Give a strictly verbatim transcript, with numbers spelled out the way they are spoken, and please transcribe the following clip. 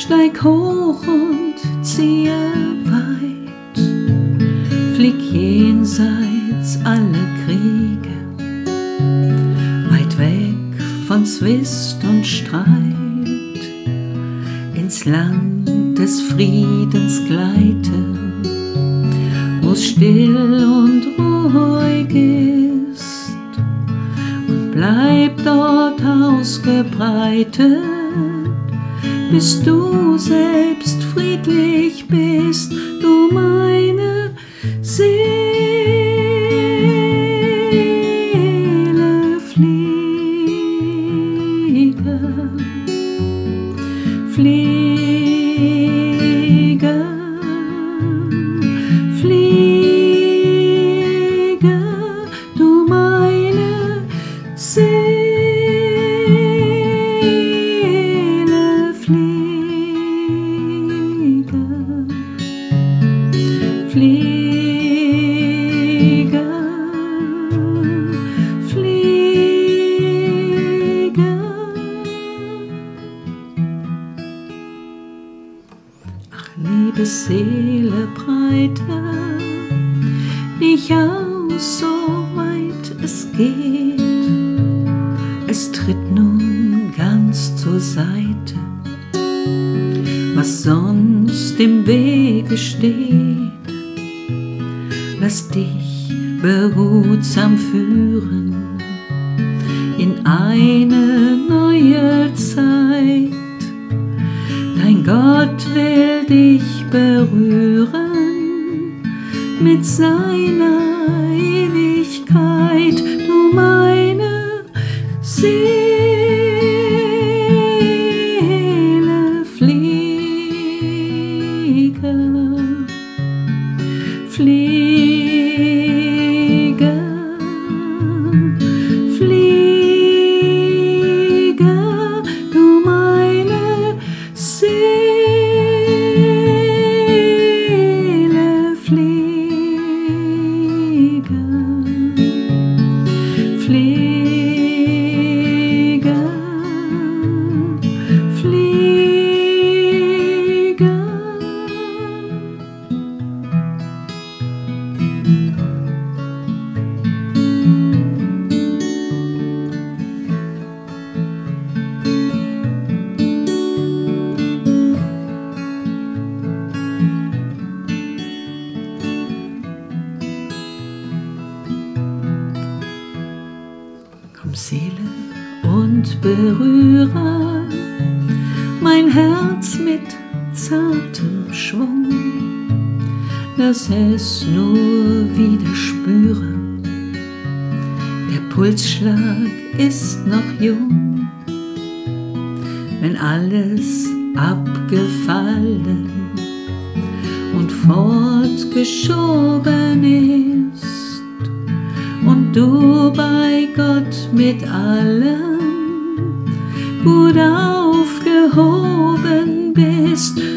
Steig hoch und ziehe weit, flieg jenseits aller Kriege, weit weg von Zwist und Streit, ins Land des Friedens gleite, wo's still und ruhig ist, und bleib dort ausgebreitet, bis du selbst friedlich bist, du meine Seele. Fliege, fliege, fliege, du meine Seele. Fliege, fliege. Ach, liebe Seele, breite dich aus, so weit es geht. Es tritt nun ganz zur Seite, was sonst im Wege steht. Lass dich behutsam führen in eine neue Zeit. Dein Gott will dich berühren mit seiner Ewigkeit, du meine Seele. Fliege, fliege, fliege, du meine Seele. Fliege, fliege, fliege. Komm, Seele, und berühre mein Herz mit zartem Schwung. Lass es nur wieder spüren, der Pulsschlag ist noch jung. Wenn alles abgefallen und fortgeschoben ist und du bei Gott mit allem gut aufgehoben bist,